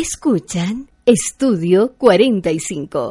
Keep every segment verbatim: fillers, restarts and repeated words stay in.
Escuchan Estudio cuarenta y cinco.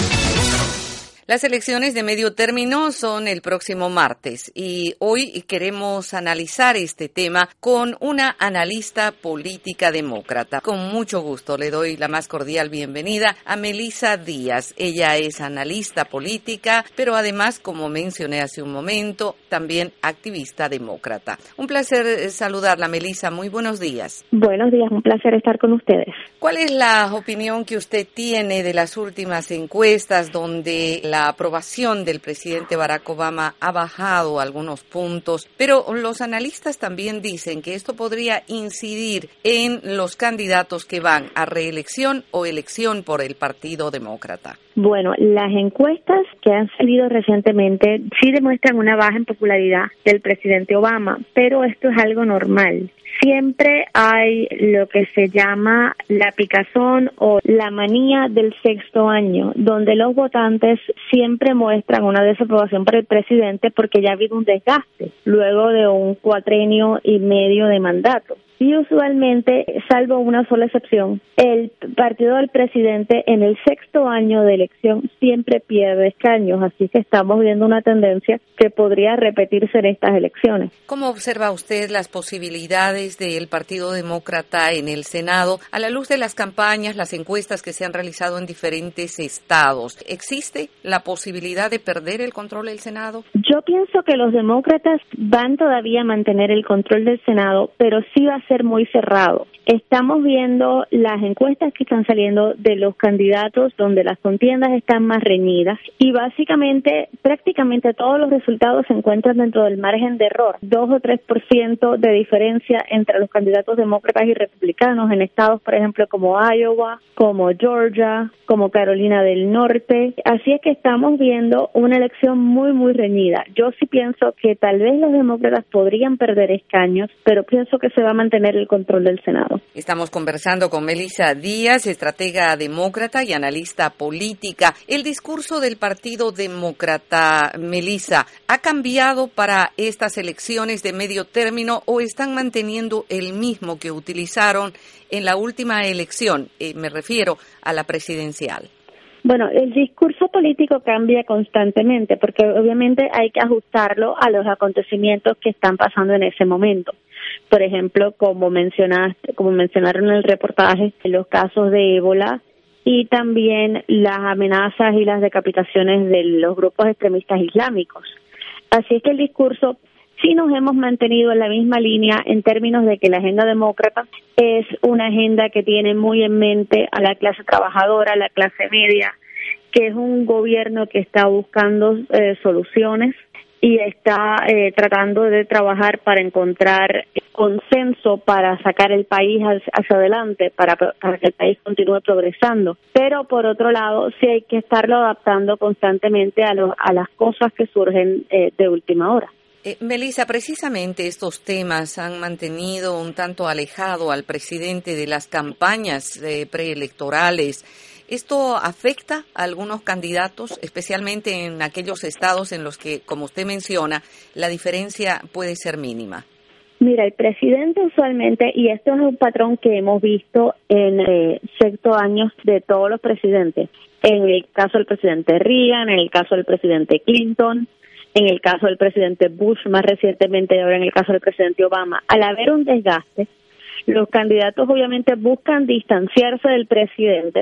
Las elecciones de medio término son el próximo martes y hoy queremos analizar este tema con una analista política demócrata. Con mucho gusto le doy la más cordial bienvenida a Melissa Díaz. Ella es analista política, pero además, como mencioné hace un momento, también activista demócrata. Un placer saludarla, Melissa. Muy buenos días. Buenos días, un placer estar con ustedes. ¿Cuál es la opinión que usted tiene de las últimas encuestas donde la La aprobación del presidente Barack Obama ha bajado algunos puntos, pero los analistas también dicen que esto podría incidir en los candidatos que van a reelección o elección por el Partido Demócrata? Bueno, las encuestas que han salido recientemente sí demuestran una baja en popularidad del presidente Obama, pero esto es algo normal. Siempre hay lo que se llama la picazón o la manía del sexto año, donde los votantes siempre muestran una desaprobación por el presidente porque ya ha habido un desgaste luego de un cuatrenio y medio de mandato. Y usualmente, salvo una sola excepción, el partido del presidente en el sexto año de elección siempre pierde escaños, así que estamos viendo una tendencia que podría repetirse en estas elecciones. ¿Cómo observa usted las posibilidades del Partido Demócrata en el Senado a la luz de las campañas, las encuestas que se han realizado en diferentes estados? ¿Existe la posibilidad de perder el control del Senado? Yo pienso que los demócratas van todavía a mantener el control del Senado, pero sí va a ser muy cerrado. Estamos viendo las encuestas que están saliendo de los candidatos donde las contiendas están más reñidas y básicamente prácticamente todos los resultados se encuentran dentro del margen de error. Dos o tres por ciento de diferencia entre los candidatos demócratas y republicanos en estados, por ejemplo, como Iowa, como Georgia, como Carolina del Norte. Así es que estamos viendo una elección muy, muy reñida. Yo sí pienso que tal vez los demócratas podrían perder escaños, pero pienso que se va a mantener el control del Senado. Estamos conversando con Melissa Díaz, estratega demócrata y analista política. El discurso del Partido Demócrata, Melissa, ¿ha cambiado para estas elecciones de medio término o están manteniendo el mismo que utilizaron en la última elección? Eh, me refiero a la presidencial. Bueno, el discurso político cambia constantemente porque obviamente hay que ajustarlo a los acontecimientos que están pasando en ese momento. Por ejemplo, como mencionaste, como mencionaron en el reportaje, los casos de ébola y también las amenazas y las decapitaciones de los grupos extremistas islámicos. Así es que el discurso sí nos hemos mantenido en la misma línea en términos de que la agenda demócrata es una agenda que tiene muy en mente a la clase trabajadora, a la clase media, que es un gobierno que está buscando eh, soluciones y está eh, tratando de trabajar para encontrar consenso para sacar el país hacia adelante, para, para que el país continúe progresando. Pero, por otro lado, sí hay que estarlo adaptando constantemente a, lo, a las cosas que surgen eh, de última hora. Eh, Melissa, precisamente estos temas han mantenido un tanto alejado al presidente de las campañas eh, preelectorales. ¿Esto afecta a algunos candidatos, especialmente en aquellos estados en los que, como usted menciona, la diferencia puede ser mínima? Mira, el presidente usualmente, y esto es un patrón que hemos visto en eh, sexto años de todos los presidentes, en el caso del presidente Reagan, en el caso del presidente Clinton, en el caso del presidente Bush, más recientemente, y ahora en el caso del presidente Obama, al haber un desgaste, los candidatos obviamente buscan distanciarse del presidente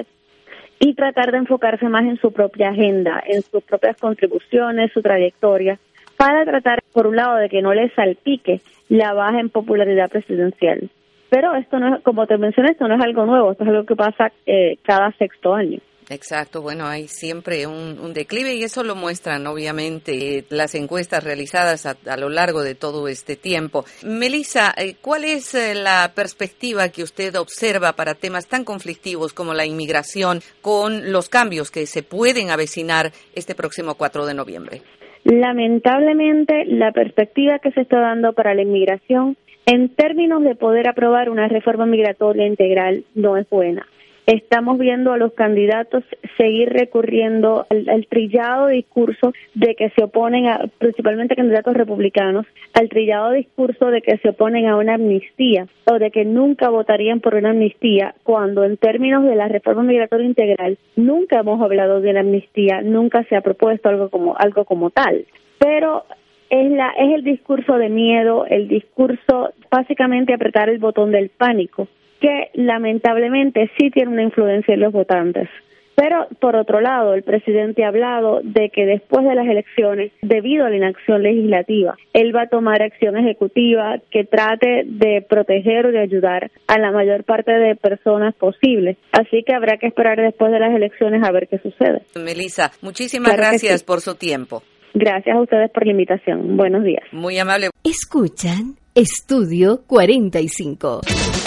y tratar de enfocarse más en su propia agenda, en sus propias contribuciones, su trayectoria, para tratar, por un lado, de que no les salpique la baja en popularidad presidencial. Pero esto no es, como te mencioné, esto no es algo nuevo, esto es algo que pasa eh, cada sexto año. Exacto, bueno, hay siempre un, un declive y eso lo muestran obviamente las encuestas realizadas a, a lo largo de todo este tiempo. Melissa, ¿cuál es la perspectiva que usted observa para temas tan conflictivos como la inmigración con los cambios que se pueden avecinar este próximo cuatro de noviembre? Lamentablemente, la perspectiva que se está dando para la inmigración en términos de poder aprobar una reforma migratoria integral no es buena. estamos viendo a los candidatos seguir recurriendo al, al trillado discurso de que se oponen, a, principalmente candidatos republicanos, al trillado discurso de que se oponen a una amnistía o de que nunca votarían por una amnistía, cuando en términos de la reforma migratoria integral nunca hemos hablado de una amnistía, nunca se ha propuesto algo como algo como tal. Pero es la es el discurso de miedo, el discurso básicamente apretar el botón del pánico, que lamentablemente sí tiene una influencia en los votantes. Pero, por otro lado, el presidente ha hablado de que después de las elecciones, debido a la inacción legislativa, él va a tomar acción ejecutiva que trate de proteger o de ayudar a la mayor parte de personas posible. Así que habrá que esperar después de las elecciones a ver qué sucede. Melissa, muchísimas claro gracias sí. por su tiempo. Gracias a ustedes por la invitación. Buenos días. Muy amable. Escuchan Estudio cuarenta y cinco.